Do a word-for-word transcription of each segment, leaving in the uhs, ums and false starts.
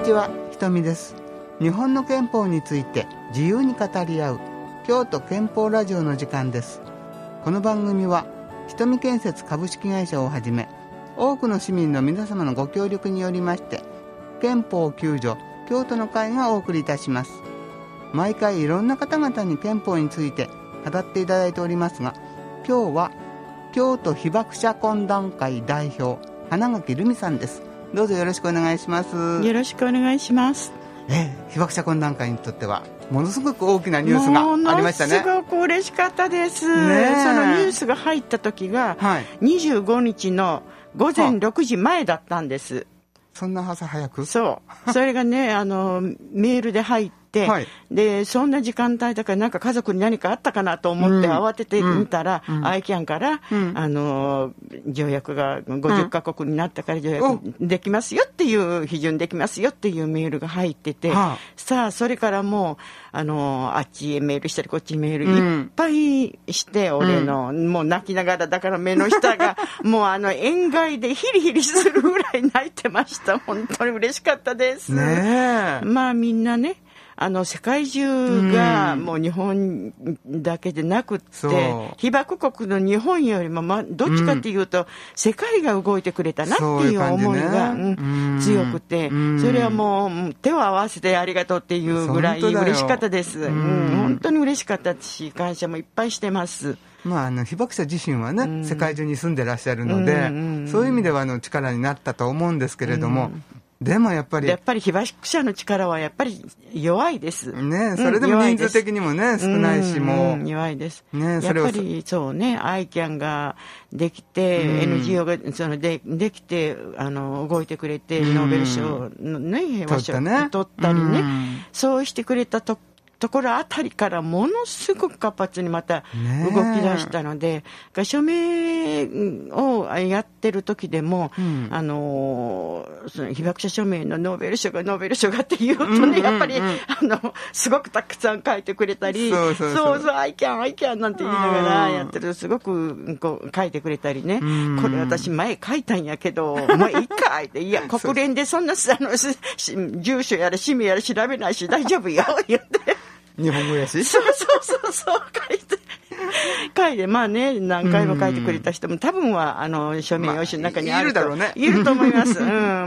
ちは、ひとみです。日本の憲法について自由に語り合う京都憲法ラジオの時間です。この番組はひとみ建設株式会社をはじめ多くの市民の皆様のご協力によりまして憲法きゅう条京都の会がお送りいたします。毎回いろんな方々に憲法について語っていただいておりますが、今日は京都被爆者懇談会代表花垣留美さんです。どうぞよろしくお願いします。 よろしくお願いします。 えー、被爆者懇談会にとってはものすごく大きなニュースがありましたね。 ものすごく嬉しかったです、ね、そのニュースが入った時が、はい、にじゅうごにちのごぜんろくじまえだったんです。 そんな朝早く？ そうそれがねあのメールで入って、はい、でそんな時間帯だからなんか家族に何かあったかなと思って慌ててみたら、うんうん、アイキャンから、うん、あの条約がごじゅっかこくになったから条約できますよっていう、批准できますよっていうメールが入ってて、はあ、さあそれからもうあのあっちへメールしたりこっちメールいっぱいして、うん、俺のもう泣きながらだから目の下がもうあの塩害でヒリヒリするぐらい泣いてました。本当に嬉しかったです、ね、まあみんなねあの世界中がもう日本だけでなくって、うん、被爆国の日本よりも、ま、どっちかっていうと、うん、世界が動いてくれたなっていう思いが、ねうん、強くて、うん、それはもう手を合わせてありがとうっていうぐらい嬉しかったです、うん、本当に嬉しかったし感謝もいっぱいしてます。 まあ、あの被爆者自身はね、うん、世界中に住んでらっしゃるので、うん、そういう意味ではあの力になったと思うんですけれども、うんでもやっぱりやっぱり被爆者の力はやっぱり弱いですね。それでも人数的にもね、うん、少ないしもう、 うん、弱いですね。それをやっぱりそうねアイキャンができて、うん、エヌジーオー がその で, できてあの動いてくれて、うん、ノーベル賞の、ね、平和賞を取ったりね、うん、そうしてくれたとところあたりからものすごく活発にまた動き出したので、署名をやってる時でも、うん、あのその被爆者署名のノーベル賞がノーベル賞がっていうとね、うんうんうん、やっぱりあのすごくたくさん書いてくれたり、そうそうそう、そうそう、アイキャンアイキャンなんて言いながらやってるとすごくこう書いてくれたりね、うん、これ私前書いたんやけどもういいかいっていや国連でそんなあの住所やら氏名やら調べないし大丈夫よ言って日本語やしそうそうそうそう書いて書いてまあね何回も書いてくれた人も多分はあの署名用紙の中にあると、まあ、いるだろうねいると思います、うん、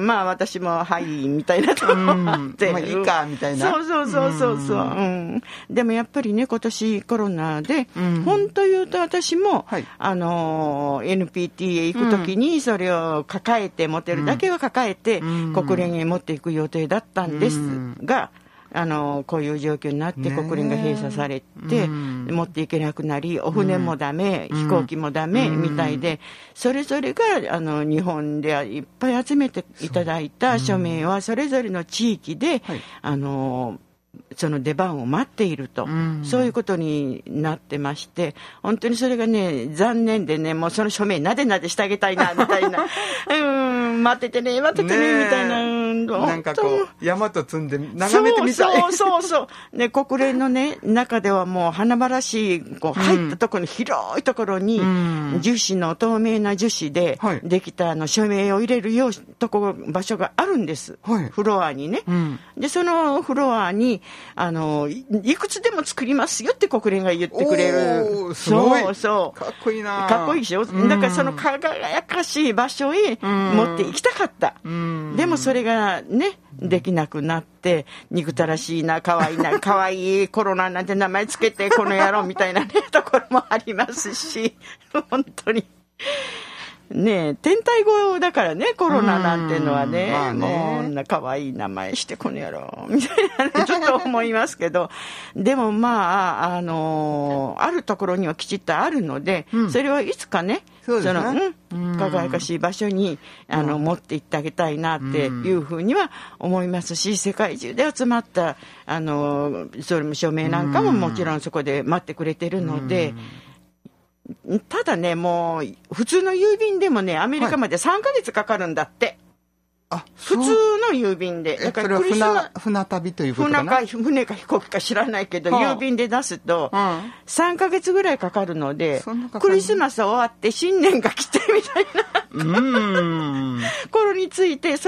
まあ私もはいみたいなとこもあって、 まあいいかみたいなそうそうそうそうそう、うん、でもやっぱりね今年コロナで、うん、本当言うと私も、はい、あの エヌピーティー へ行く時にそれを抱えて持てるだけは抱えて、うん、国連へ持っていく予定だったんですが、うんあのこういう状況になって国連が閉鎖されて、うん、持っていけなくなりお船もダメ、うん、飛行機もダメ、うん、みたいでそれぞれがあの日本でいっぱい集めていただいた署名はそれぞれの地域で、うんあのその出番を待っていると、うん、そういうことになってまして本当にそれがね残念でねもうその署名なでなでしてあげたいなみたいなうん待っててね待っててねみたいななんかこう山と積んで眺めてみたいそうそうそう、ね、国連の、ね、中ではもう華々しいこう入ったところに、うん、広いところに、うん、樹脂の透明な樹脂でできたあの署名を入れるようとこ場所があるんです、はい、フロアにね、うん、でそのフロアにあの い, いくつでも作りますよって国連が言ってくれる。 おすごいそうそうかっこいいなかっこいいでしょ、うん、だからその輝かしい場所へ持っていきたかった、うん、でもそれがねできなくなって憎たらしいな可愛いな可愛いコロナなんて名前つけてこの野郎みたいな、ね、ところもありますし本当にねえ天体語だからねコロナなんてのは ね,、まあ、ねもうな可愛い名前してこの野郎みたいな、ね、ちょっと思いますけどでもまああのあるところにはきちっとあるので、うん、それはいつかねそうですねその、うん、輝かしい場所にあの、うん、持って行ってあげたいなっていうふうには思いますし世界中で集まったあのそれも署名なんかももちろんそこで待ってくれてるので、うんただねもう普通の郵便でもねアメリカまでさんかげつかかるんだって、はい、あ普通の郵便でだからクリスマス 船, 船旅ということかな船, か船か飛行機か知らないけど、はあ、郵便で出すとさんかげつぐらいかかるので、うん、クリスマス終わって新年が来てみたいなうーん頃についてそ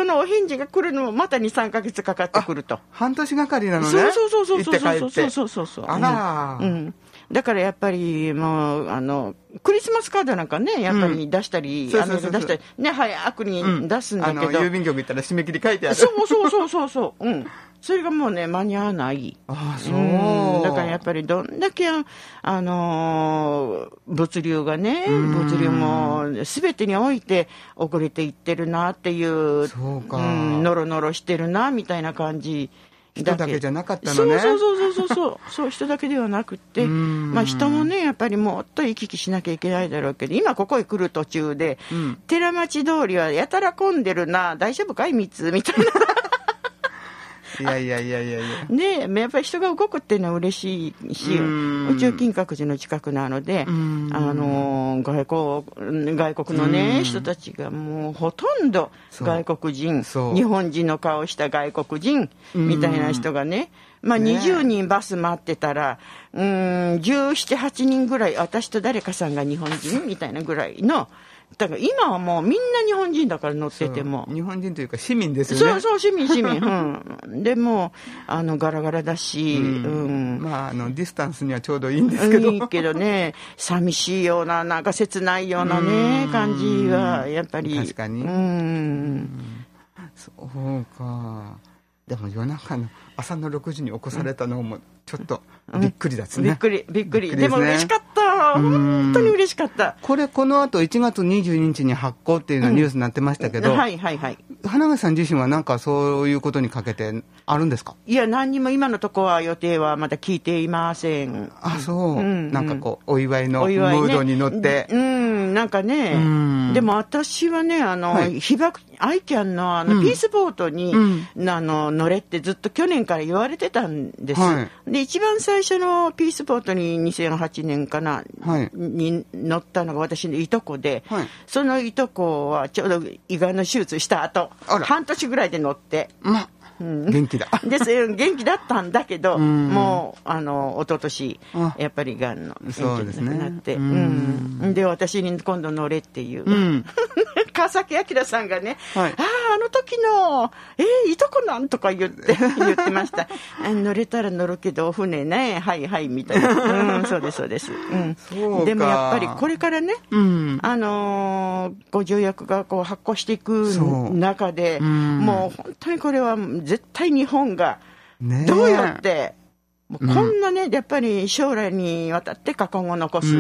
そのお返事が来るのもまたにさんかげつかかってくると。 半年がかりなのね。 そうそうそうそうそうそう行って帰って。 そうそうそう。 あら、 うん、だからやっぱりもうあのクリスマスカードなんかねやっぱり出したり、 うん、 あの出したりね早くに出すんだけど、うん、 あの郵便局行ったら締め切り書いてある。 そうそうそうそうそう。うん。それがもうね間に合わない。 ああそう、 うん。だからやっぱりどんだけあのー、物流がね物流も全てにおいて遅れていってるなっていう、 そうか、 うん、ノロノロしてるなみたいな感じ。 人だけじゃなかったのね。 そうそうそうそうそうそう人だけではなくて、まあ人もねやっぱりもっと行き来しなきゃいけないだろうけど、今ここへ来る途中で、うん、寺町通りはやたら混んでるな、大丈夫かいみつみたいな。 いやいやいやいやいや。 ね、やっぱり人が動くっていうのは嬉しいし、宇宙金閣寺の近くなので、あの外国外国のね人たちがもうほとんど外国人、日本人の顔した外国人みたいな人がね、まあにじゅうにんバス待ってたら、うーんじゅうなな、はちにんぐらい私と誰かさんが日本人みたいなぐらいの。だから今はもうみんな日本人だから乗ってても日本人というか市民ですよね。 そうそう市民市民、うん、でもあのガラガラだし、うんうん、まああのディスタンスにはちょうどいいんですけどいいけどね寂しいようななんか切ないようなね感じはやっぱり確かに、うん、うん、そうか。でも夜中の朝のろくじに起こされたのもちょっとびっくりだすね、 うん、びっくりびっくり、ね、でも嬉しかった、本当に嬉しかった。 これこの後いちがつにじゅうににちに発行っていうのニュースになってましたけど、 うん、はいはいはい。 花垣さん自身はなんかそういうことにかけてあるんですか？ いや何にも今のところは予定はまだ聞いていません。 あそう、うん、なんかこうお祝いのムードに乗って、 ね、うんなんかね、うん、でも私はねあの、はい、被爆アイキャン の, あのピースボートに、うん、あの乗れってずっと去年から言われてたんです、はい、で一番最初のピースボートににせんはちねんかな、はい、に乗ったのが私のいとこで、はい、そのいとこはちょうど胃がんの手術した後半年ぐらいで乗って、 まうん、元気だです元気だったんだけど、うん、もうあの一昨年やっぱりがんの延期になって、う、ね、うん、で私に今度乗れっていう、うん、川崎明さんがね、はい、あああの時のえー、いとこなんとか言って言ってました乗れたら乗るけど船ねはいはいみたいな、うん、そうですそうです、うん、そうでもやっぱりこれからね、うん、あのー、ご条約がこう発行していく中で、うん、もう本当にこれは絶対日本がどうやって、もうこんなね、うん、やっぱり将来にわたって過去を残す、うん、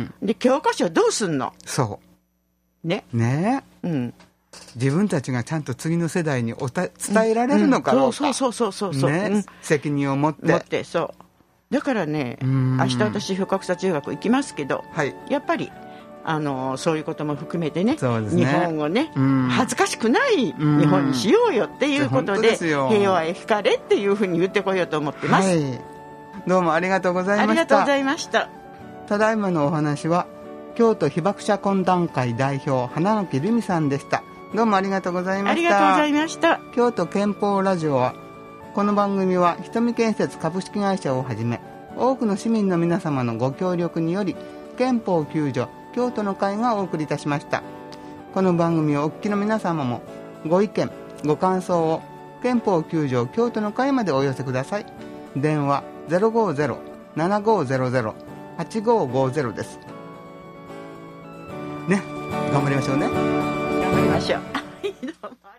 で教科書どうすんのそうねね、うん、自分たちがちゃんと次の世代におた伝えられるのかどうか、 そうそうそうそうそう、 ね、うん、責任を持って持ってそうだからね、明日私深草中学行きますけど、はい、やっぱりあのそういうことも含めて ね, そうですね日本をね、うん、恥ずかしくない日本にしようよっていうことで、平和へ光れっていうふうに言ってこようと思ってます、はい、 どうもありがとうございました。 ありがとうございました。 ただいまのお話は京都被爆者懇談会代表花垣留美さんでした。どうもありがとうございました。 ありがとうございました。 京都憲法ラジオはこの番組は瞳建設株式会社をはじめ多くの市民の皆様のご協力により憲法きゅう条京都の会がお送りいたしました。この番組をお聞きの皆様もご意見ご感想を憲法きゅう条京都の会までお寄せください。電話 ゼロごゼロ ななごゼロゼロ はちごごゼロ ですね。頑張りましょうね。 頑張りましょう。